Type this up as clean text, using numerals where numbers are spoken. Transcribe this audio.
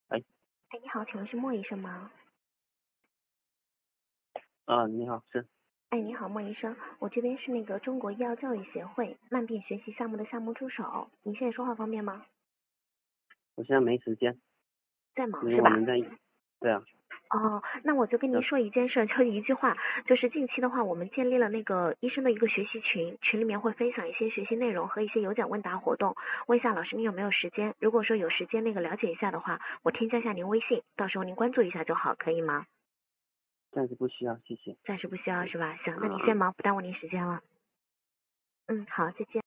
哎， 哎，你好，请问是莫医生吗？ 你好，是。 哎，你好，莫医生，我这边是那个中国医药教育协会慢病学习项目的项目助手，你现在说话方便吗？ 我现在没时间， 在忙是吧？ 如果能在，对啊， 哦，那我就跟您要说一件事，就一句话，就是近期的话，我们建立了那个医生的一个学习群，群里面会分享一些学习内容和一些有奖问答活动。问一下老师，您有没有时间？如果说有时间那个了解一下的话，我添加一下您微信，到时候您关注一下就好，可以吗？ 暂时不需要，谢谢。 暂时不需要是吧？行，那您先忙，不耽误您时间了。嗯，好，再见。